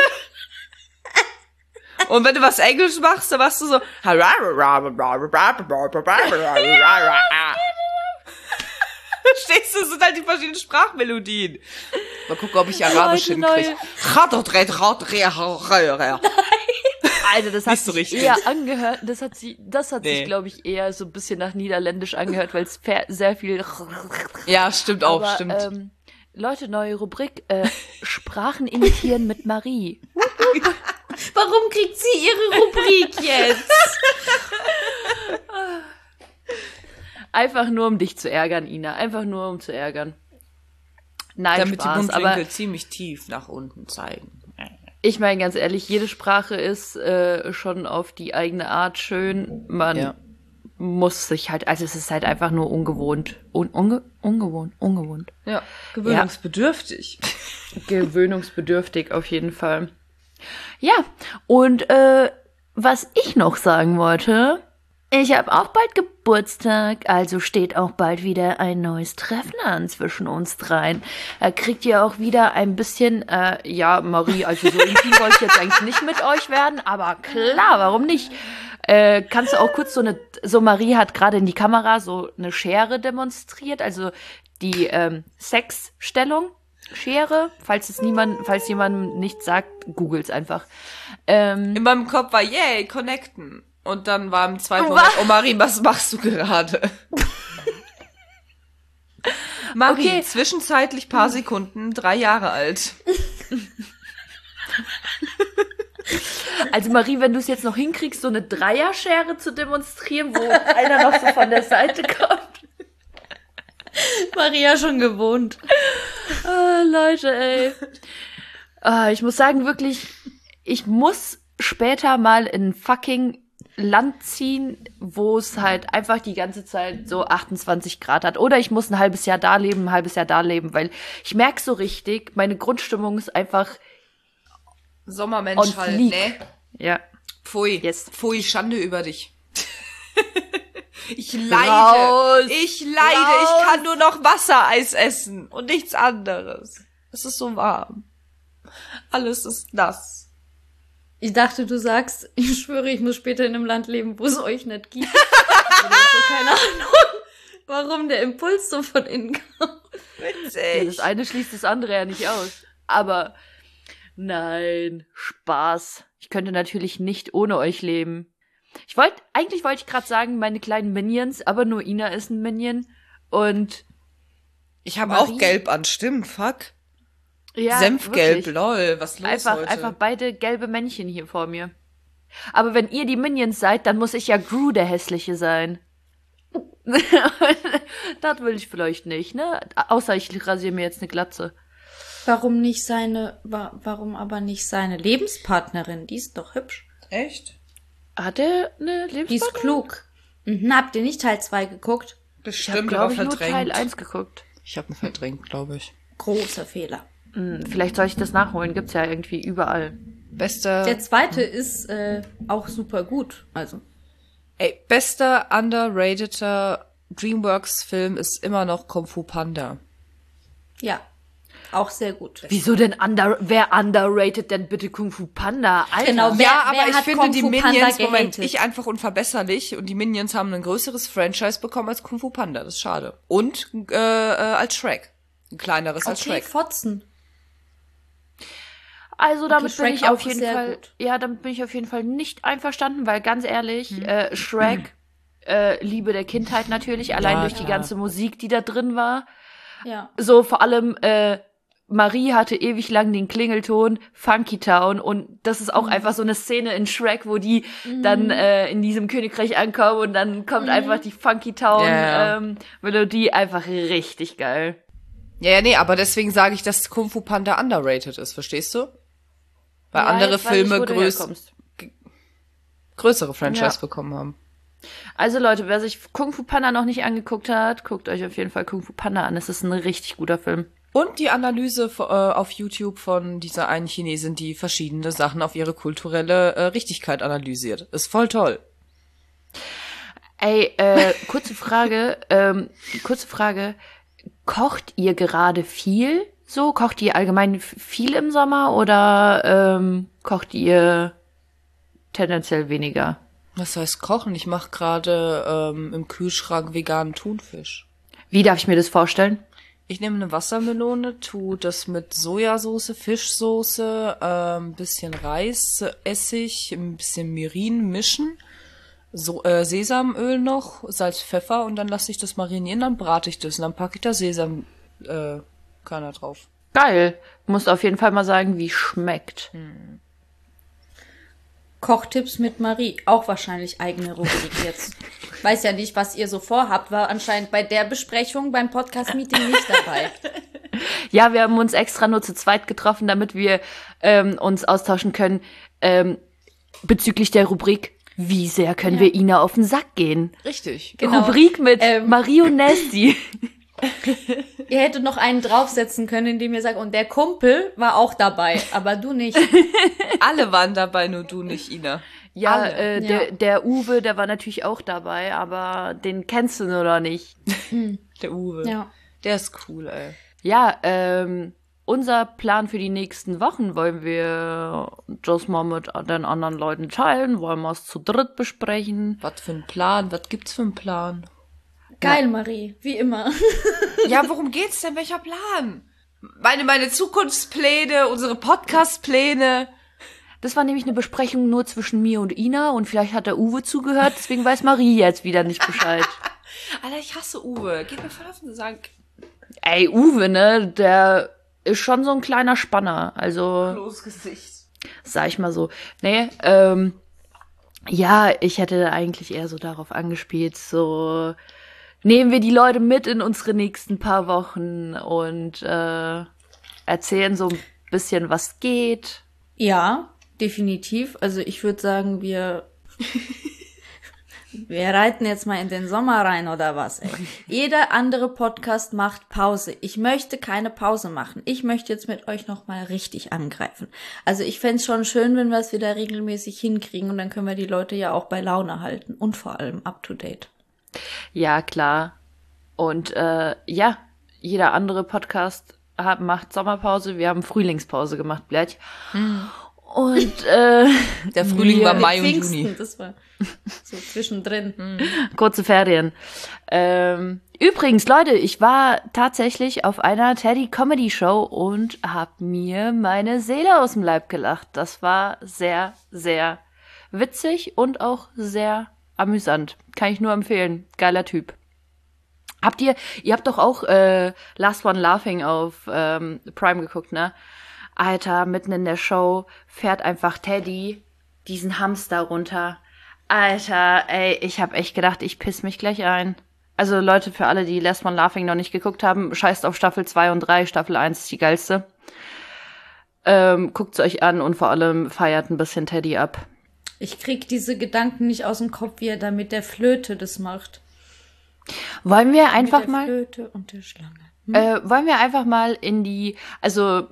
Und wenn du was Englisch machst, dann machst du so verstehst du, das sind halt die verschiedenen Sprachmelodien. Mal gucken, ob ich Arabisch hinkriege. Also das hat so sich richtig. eher angehört, das hat sie, das hat Nee. sich, glaube ich, eher so ein bisschen nach Niederländisch angehört, weil es sehr viel. Ja, stimmt auch, Aber, stimmt. Ähm, Leute, neue Rubrik, äh, Sprachen imitieren mit Marie. Warum kriegt sie ihre Rubrik jetzt? Einfach nur, um dich zu ärgern, Ina. Einfach nur, um zu ärgern. Nein, Damit Spaß, die Mundwinkel aber ziemlich tief nach unten zeigen. ich meine ganz ehrlich, jede Sprache ist äh, schon auf die eigene Art schön. Man Ja. muss sich halt, also es ist halt einfach nur ungewohnt. Un, unge, ungewohnt, ungewohnt. Ja, gewöhnungsbedürftig. Gewöhnungsbedürftig auf jeden Fall. Ja, und äh, was ich noch sagen wollte, ich habe auch bald Geburtstag, also steht auch bald wieder ein neues Treffen an zwischen uns dreien. Da kriegt ihr auch wieder ein bisschen, äh, ja, Marie, also so intim wollte ich jetzt eigentlich nicht mit euch werden, aber klar, warum nicht? Äh, kannst du auch kurz so eine, so Marie hat gerade in die Kamera so eine Schere demonstriert, also die ähm, Sexstellung, Schere, falls es niemand, falls jemandem nichts sagt, googles einfach. Ähm, In meinem Kopf war, yay, connecten. Und dann war im zweiten Moment, oh Marie, was machst du gerade? Marie, Okay. zwischenzeitlich paar Sekunden, drei Jahre alt. Also Marie, wenn du es jetzt noch hinkriegst, so eine Dreierschere zu demonstrieren, wo einer noch so von der Seite kommt. Maria schon gewohnt. Ah, Leute, ey. Ah, ich muss sagen, wirklich, ich muss später mal in fucking Land ziehen, wo es halt einfach die ganze Zeit so achtundzwanzig Grad hat. Oder ich muss ein halbes Jahr da leben, ein halbes Jahr da leben, weil ich merke so richtig, meine Grundstimmung ist einfach Sommermensch on halt, fleek. ne? Ja. Pfui, Yes. pfui, Schande über dich. Ich leide, Raus. ich leide, Raus. ich kann nur noch Wassereis essen und nichts anderes. Es ist so warm. Alles ist nass. Ich dachte, du sagst, ich schwöre, ich muss später in einem Land leben, wo es euch nicht gibt. Oder so, keine Ahnung, warum der Impuls so von innen kommt. Ja, das eine schließt das andere ja nicht aus. Aber nein, Spaß. Ich könnte natürlich nicht ohne euch leben. Ich wollte, eigentlich wollte ich gerade sagen, meine kleinen Minions, aber nur Ina ist ein Minion. Und Ich habe Marie? auch gelb an, stimmt, fuck. ja, Senfgelb, wirklich. lol, was los Einfach, heute? einfach beide gelbe Männchen hier vor mir. Aber wenn ihr die Minions seid, dann muss ich ja Gru der Hässliche sein. Das will ich vielleicht nicht, ne? Außer ich rasiere mir jetzt eine Glatze. Warum nicht seine, wa warum aber nicht seine Lebenspartnerin? Die ist doch hübsch. Echt? Hat er eine Die ist Lebenspartnerin? klug. Mhm, habt ihr nicht Teil zwei geguckt? Ich habe, Bestimmt, glaube aber ich, nur verdrängt. Teil eins geguckt. Ich habe ihn verdrängt, glaube ich. Großer Fehler. Hm, vielleicht soll ich das nachholen. Gibt's ja irgendwie überall. Bester. Der zweite ist äh, auch super gut. Also, Ey, bester underrateder Dreamworks-Film ist immer noch Kung Fu Panda. Ja, auch sehr gut. Wieso denn under, wer underrated denn bitte Kung Fu Panda? Alter. Genau. Wer- ja, aber wer ich hat finde Kung die Fu Panda Minions, Moment, gehatet? ich einfach unverbesserlich und die Minions haben ein größeres Franchise bekommen als Kung Fu Panda, das ist schade. Und äh, äh, als Shrek. Ein kleineres als Okay, Shrek. Fotzen. Also damit Okay, bin Shrek ich auf auch jeden sehr Fall, gut. ja, damit bin ich auf jeden Fall nicht einverstanden, weil ganz ehrlich, äh, Shrek, äh, Liebe der Kindheit natürlich, allein Ja, durch die klar. ganze Musik, die da drin war. Ja. So vor allem, äh, Marie hatte ewig lang den Klingelton Funky Town und das ist auch einfach so eine Szene in Shrek, wo die dann äh, in diesem Königreich ankommen und dann kommt einfach die Funky Town Ja. ähm, Melodie, einfach richtig geil. Ja, ja, nee, aber deswegen sage ich, dass Kung Fu Panda underrated ist, verstehst du? Weil Ja, andere jetzt weiß ich, Filme wo du größ herkommst. größere Franchise Ja. bekommen haben. Also Leute, wer sich Kung Fu Panda noch nicht angeguckt hat, guckt euch auf jeden Fall Kung Fu Panda an. Es ist ein richtig guter Film. Und die Analyse äh, auf YouTube von dieser einen Chinesin, die verschiedene Sachen auf ihre kulturelle äh, Richtigkeit analysiert. Ist voll toll. Ey, äh, kurze Frage, ähm, kurze Frage. Kocht ihr gerade viel so? Kocht ihr allgemein f- viel im Sommer oder ähm, kocht ihr tendenziell weniger? Was heißt kochen? Ich mache gerade ähm, im Kühlschrank veganen Thunfisch. Wie darf ich mir das vorstellen? Ich nehme eine Wassermelone, tu das mit Sojasauce, Fischsoße, ähm, bisschen Reis, Essig, ein bisschen Mirin mischen, so, äh, Sesamöl noch, Salz, Pfeffer und dann lasse ich das marinieren, dann brate ich das und dann packe ich da Sesam äh, Körner drauf. Geil. Musst auf jeden Fall mal sagen, wie schmeckt. Kochtipps mit Marie. Auch wahrscheinlich eigene Rubrik jetzt. Weiß ja nicht, was ihr so vorhabt. War anscheinend bei der Besprechung beim Podcast-Meeting nicht dabei. Ja, wir haben uns extra nur zu zweit getroffen, damit wir ähm, uns austauschen können ähm, bezüglich der Rubrik, wie sehr können wir Ina auf den Sack gehen? Richtig. Genau. Rubrik mit Ähm, Marie und Nessie. Ihr hättet noch einen draufsetzen können, indem ihr sagt, und der Kumpel war auch dabei, aber du nicht. Alle waren dabei, nur du nicht, Ina. Ja, Alle. äh, Ja. Der, der Uwe, der war natürlich auch dabei, aber den kennst du nur noch nicht. Der Uwe. Ja. Der ist cool, ey. Ja, ähm, unser Plan für die nächsten Wochen wollen wir das mal mit den anderen Leuten teilen, wollen wir es zu dritt besprechen. Was für ein Plan? Was gibt's für einen Plan? Geil, Marie, wie immer. Ja, worum geht's denn? Welcher Plan? Meine, meine Zukunftspläne, unsere Podcastpläne. Das war nämlich eine Besprechung nur zwischen mir und Ina und vielleicht hat der Uwe zugehört, deswegen weiß Marie jetzt wieder nicht Bescheid. Alter, ich hasse Uwe. Geht mir voll auf den Sack. Ey, Uwe, ne, der ist schon so ein kleiner Spanner, also Los Gesicht. sag ich mal so. Nee, ähm, ja, ich hätte eigentlich eher so darauf angespielt, so nehmen wir die Leute mit in unsere nächsten paar Wochen und äh, erzählen so ein bisschen, was geht. Ja, definitiv. Also ich würde sagen, wir wir reiten jetzt mal in den Sommer rein oder was, ey. Jeder andere Podcast macht Pause. Ich möchte keine Pause machen. Ich möchte jetzt mit euch nochmal richtig angreifen. Also ich fänd's schon schön, wenn wir es wieder regelmäßig hinkriegen und dann können wir die Leute ja auch bei Laune halten und vor allem up to date. Ja, klar. Und äh, ja, jeder andere Podcast hat, macht Sommerpause. Wir haben Frühlingspause gemacht, gleich. Und äh, Der Frühling wir- war Mai und Pfingsten, Juni. das war so zwischendrin. kurze Ferien. Ähm, übrigens, Leute, ich war tatsächlich auf einer Teddy Comedy Show und hab mir meine Seele aus dem Leib gelacht. Das war sehr, sehr witzig und auch sehr amüsant. Kann ich nur empfehlen. Geiler Typ. Habt ihr, ihr habt doch auch äh, Last One Laughing auf ähm, Prime geguckt, ne? Alter, mitten in der Show fährt einfach Teddy diesen Hamster runter. Alter, ey, ich hab echt gedacht, ich piss mich gleich ein. Also Leute, für alle, die Last One Laughing noch nicht geguckt haben, scheißt auf Staffel zwei und drei, Staffel eins ist die geilste. Ähm, guckt's euch an und vor allem feiert ein bisschen Teddy ab. Ich krieg diese Gedanken nicht aus dem Kopf, wie er da mit der Flöte das macht. Wollen wir einfach mit der mal... Flöte und der Schlange. Hm? Äh, wollen wir einfach mal in die, also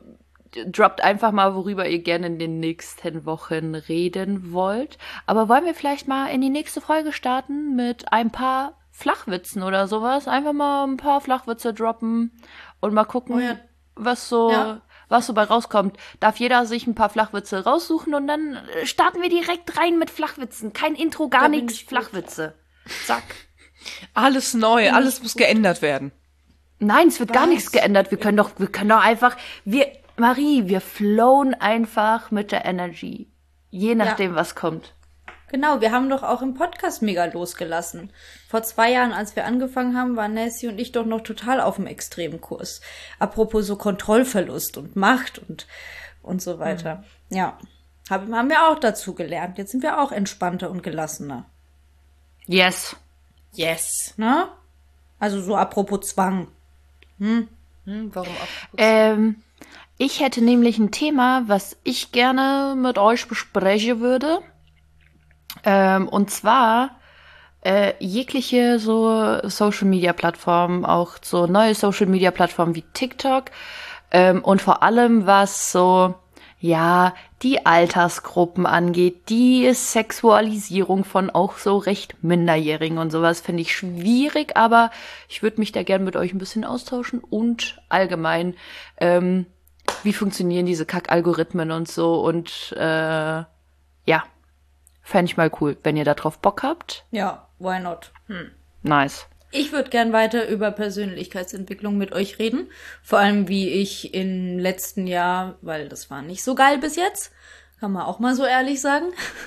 droppt einfach mal, worüber ihr gerne in den nächsten Wochen reden wollt. Aber wollen wir vielleicht mal in die nächste Folge starten mit ein paar Flachwitzen oder sowas? Einfach mal ein paar Flachwitze droppen und mal gucken, Oh ja. was so, Ja. was so bei rauskommt. Darf jeder sich ein paar Flachwitze raussuchen und dann äh, starten wir direkt rein mit Flachwitzen. Kein Intro, gar Da bin nichts, ich gut. Flachwitze. Zack. Alles neu, alles muss geändert werden. Nein, es wird gar Was? nichts geändert. Wir können doch, wir können doch einfach, wir, Marie, wir flowen einfach mit der Energy. Je nachdem, was kommt. Genau, wir haben doch auch im Podcast mega losgelassen. Vor zwei Jahren, als wir angefangen haben, waren Nancy und ich doch noch total auf dem extremen Kurs. Apropos so Kontrollverlust und Macht und, und so weiter. Ja, hab, haben wir auch dazu gelernt. Jetzt sind wir auch entspannter und gelassener. Yes. Yes. Ne? Also so apropos Zwang. Hm, warum ab? Ähm, ich hätte nämlich ein Thema, was ich gerne mit euch besprechen würde. Ähm, und zwar äh, jegliche so Social-Media-Plattformen, auch so neue Social-Media-Plattformen wie TikTok. Ähm, und vor allem, was so, ja, die Altersgruppen angeht, die Sexualisierung von auch so recht Minderjährigen und sowas, finde ich schwierig, aber ich würde mich da gerne mit euch ein bisschen austauschen und allgemein, ähm, wie funktionieren diese Kack-Algorithmen und so und äh, ja, fände ich mal cool, wenn ihr da drauf Bock habt. Ja, why not? Nice. Ich würde gern weiter über Persönlichkeitsentwicklung mit euch reden. Vor allem, wie ich im letzten Jahr, weil das war nicht so geil bis jetzt, kann man auch mal so ehrlich sagen,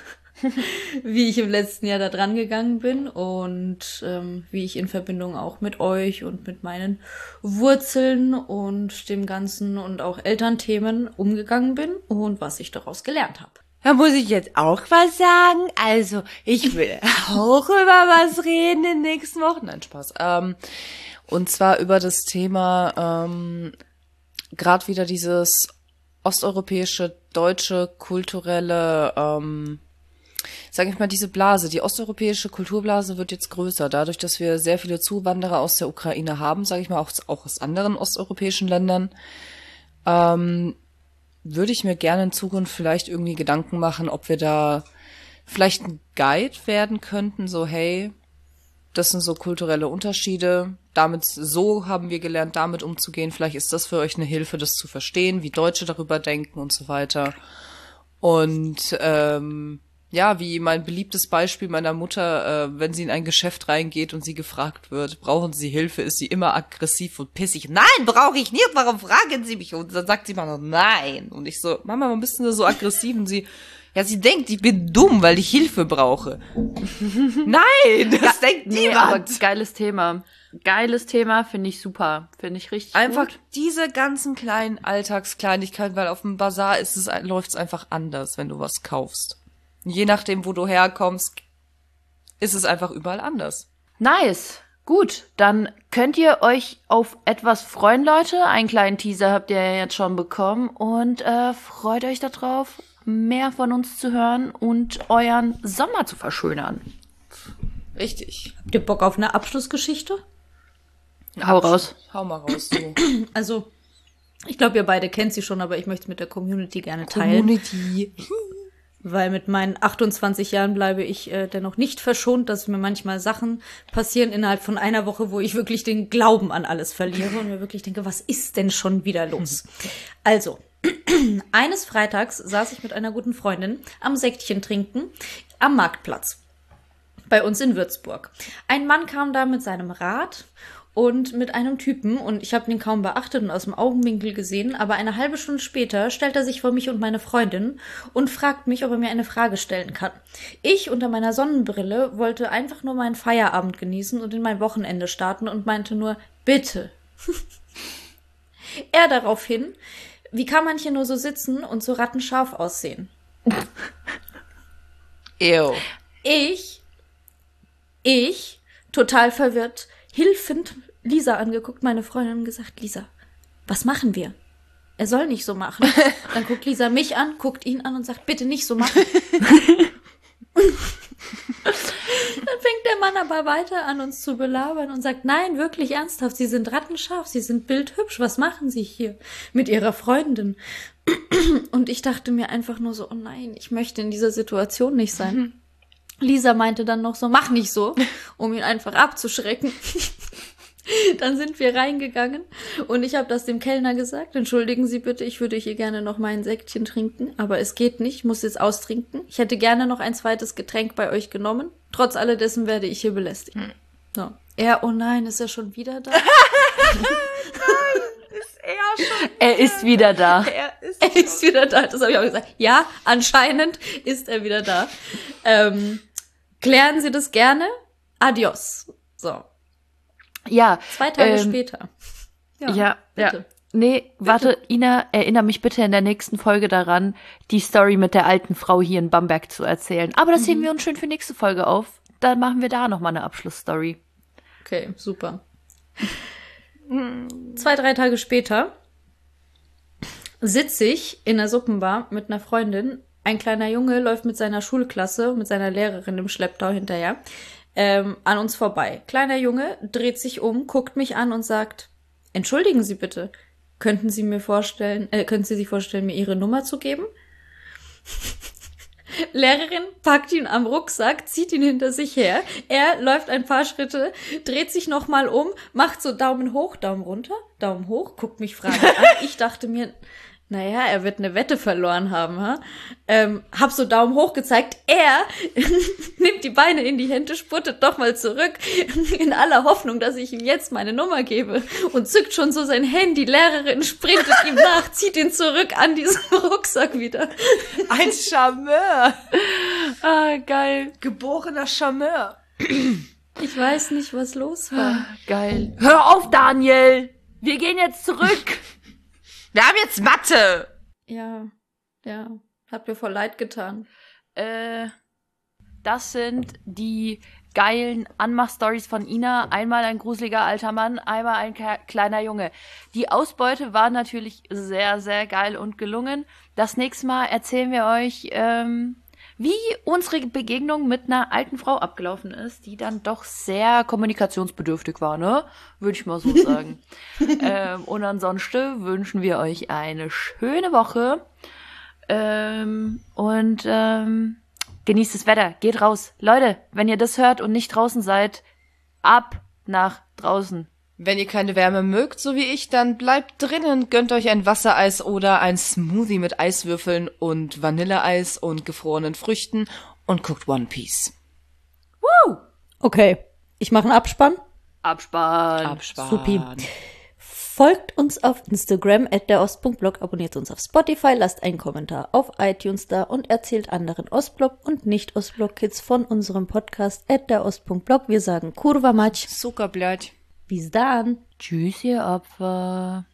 wie ich im letzten Jahr da dran gegangen bin und ähm, wie ich in Verbindung auch mit euch und mit meinen Wurzeln und dem Ganzen und auch Elternthemen umgegangen bin und was ich daraus gelernt habe. Da muss ich jetzt auch was sagen. Also, ich will auch über was reden in den nächsten Wochen. Nein, Spaß. Ähm, und zwar über das Thema, ähm, gerade wieder dieses osteuropäische, deutsche, kulturelle, ähm, sage ich mal, diese Blase, die osteuropäische Kulturblase wird jetzt größer. Dadurch, dass wir sehr viele Zuwanderer aus der Ukraine haben, sage ich mal, auch, auch aus anderen osteuropäischen Ländern, ähm, würde ich mir gerne in Zukunft vielleicht irgendwie Gedanken machen, ob wir da vielleicht ein Guide werden könnten, so hey, das sind so kulturelle Unterschiede, damit, so haben wir gelernt, damit umzugehen, vielleicht ist das für euch eine Hilfe, das zu verstehen, wie Deutsche darüber denken und so weiter. Und ähm, ja, wie mein beliebtes Beispiel meiner Mutter, äh, wenn sie in ein Geschäft reingeht und sie gefragt wird, brauchen Sie Hilfe, ist sie immer aggressiv und pissig. Nein, brauche ich nicht, warum fragen Sie mich? Und dann sagt sie mal noch, nein. Und ich so, Mama, warum bist du so aggressiv? Und sie, ja, sie denkt, ich bin dumm, weil ich Hilfe brauche. Nein, das denkt Nee, aber niemand. geiles Thema. Geiles Thema, finde ich super. Finde ich richtig Einfach gut. diese ganzen kleinen Alltagskleinigkeiten, weil auf dem Bazar ist es, läuft's einfach anders, wenn du was kaufst. Je nachdem, wo du herkommst, ist es einfach überall anders. Nice. Gut, dann könnt ihr euch auf etwas freuen, Leute. Einen kleinen Teaser habt ihr ja jetzt schon bekommen. Und äh, freut euch darauf, mehr von uns zu hören und euren Sommer zu verschönern. Richtig. Habt ihr Bock auf eine Abschlussgeschichte? Hau raus. Hau mal raus, du. Also, ich glaube, ihr beide kennt sie schon, aber ich möchte es mit der Community gerne teilen. Community. Weil mit meinen achtundzwanzig Jahren bleibe ich äh, dennoch nicht verschont, dass mir manchmal Sachen passieren innerhalb von einer Woche, wo ich wirklich den Glauben an alles verliere und mir wirklich denke, was ist denn schon wieder los? Also, eines Freitags saß ich mit einer guten Freundin am Sektchen trinken am Marktplatz bei uns in Würzburg. Ein Mann kam da mit seinem Rad und mit einem Typen und ich habe ihn kaum beachtet und aus dem Augenwinkel gesehen, aber eine halbe Stunde später stellt er sich vor mich und meine Freundin und fragt mich, ob er mir eine Frage stellen kann. Ich unter meiner Sonnenbrille wollte einfach nur meinen Feierabend genießen und in mein Wochenende starten und meinte nur, bitte. Er daraufhin, wie kann man hier nur so sitzen und so rattenscharf aussehen? Ew. Ich, ich, total verwirrt, hilfend Lisa angeguckt, meine Freundin, und gesagt, Lisa, was machen wir? Er soll nicht so machen. Dann guckt Lisa mich an, guckt ihn an und sagt, bitte nicht so machen. Dann fängt fängt der Mann aber weiter an, uns zu belabern und sagt, nein, wirklich ernsthaft, Sie sind rattenscharf, Sie sind bildhübsch, was machen Sie hier mit Ihrer Freundin? Und ich dachte mir einfach nur so, oh nein, ich möchte in dieser Situation nicht sein. Mhm. Lisa meinte dann noch so, mach nicht so, um ihn einfach abzuschrecken. Dann sind wir reingegangen und ich habe das dem Kellner gesagt, entschuldigen Sie bitte, ich würde hier gerne noch mal ein Säckchen trinken, aber es geht nicht, ich muss jetzt austrinken. Ich hätte gerne noch ein zweites Getränk bei euch genommen, trotz alledessen werde ich hier belästigt. Hm. So. Er, oh nein, ist er schon wieder da? Nein, ist er schon wieder Er ist wieder da. Er ist, er ist wieder da, das habe ich auch gesagt. Ja, anscheinend ist er wieder da. Ähm, klären Sie das gerne. Adios. So. Ja. Zwei Tage ähm, später. Ja, ja. Bitte. ja. Nee, bitte. Warte, Ina, erinnere mich bitte in der nächsten Folge daran, die Story mit der alten Frau hier in Bamberg zu erzählen. Aber das mhm. heben wir uns schön für nächste Folge auf. Dann machen wir da nochmal eine Abschlussstory. Okay, super. Zwei, drei Tage später sitze ich in der Suppenbar mit einer Freundin. Ein kleiner Junge läuft mit seiner Schulklasse, mit seiner Lehrerin im Schlepptau hinterher, ähm, an uns vorbei. Kleiner Junge dreht sich um, guckt mich an und sagt, entschuldigen Sie bitte, könnten Sie mir vorstellen, äh, könnten Sie sich vorstellen, mir Ihre Nummer zu geben? Lehrerin packt ihn am Rucksack, zieht ihn hinter sich her. Er läuft ein paar Schritte, dreht sich nochmal um, macht so Daumen hoch, Daumen runter, Daumen hoch, guckt mich fragend an. Ich dachte mir, naja, er wird eine Wette verloren haben. Ha? Ähm, hab so Daumen hoch gezeigt. Er nimmt die Beine in die Hände, spurtet doch mal zurück, in aller Hoffnung, dass ich ihm jetzt meine Nummer gebe. Und zückt schon so sein Handy. Lehrerin sprintet ihm nach, zieht ihn zurück an diesen Rucksack wieder. Ein Charmeur. Ah, geil. Geborener Charmeur. Ich weiß nicht, was los war. Ah, geil. Hör auf, Daniel! Wir gehen jetzt zurück! Wir haben jetzt Mathe! Ja, ja. Hat mir voll leid getan. Äh, das sind die geilen Anmach-Stories von Ina. Einmal ein gruseliger alter Mann, einmal ein ke- kleiner Junge. Die Ausbeute war natürlich sehr, sehr geil und gelungen. Das nächste Mal erzählen wir euch, ähm, wie unsere Begegnung mit einer alten Frau abgelaufen ist, die dann doch sehr kommunikationsbedürftig war, ne? Würde ich mal so sagen. ähm, und ansonsten wünschen wir euch eine schöne Woche. Ähm, und ähm, genießt das Wetter. Geht raus. Leute, wenn ihr das hört und nicht draußen seid, ab nach draußen. Wenn ihr keine Wärme mögt, so wie ich, dann bleibt drinnen, gönnt euch ein Wassereis oder ein Smoothie mit Eiswürfeln und Vanilleeis und gefrorenen Früchten und guckt One Piece. Woo! Okay, ich mache einen Abspann. Abspann. Abspann. Supi. Folgt uns auf Instagram at der Ost.blog, abonniert uns auf Spotify, lasst einen Kommentar auf iTunes da und erzählt anderen Ostblock und Nicht-Ostblock-Kids von unserem Podcast at der Ost.blog. Wir sagen Kurva Mać. Suka, blöd. Bis dann. Tschüss, ihr Opfer.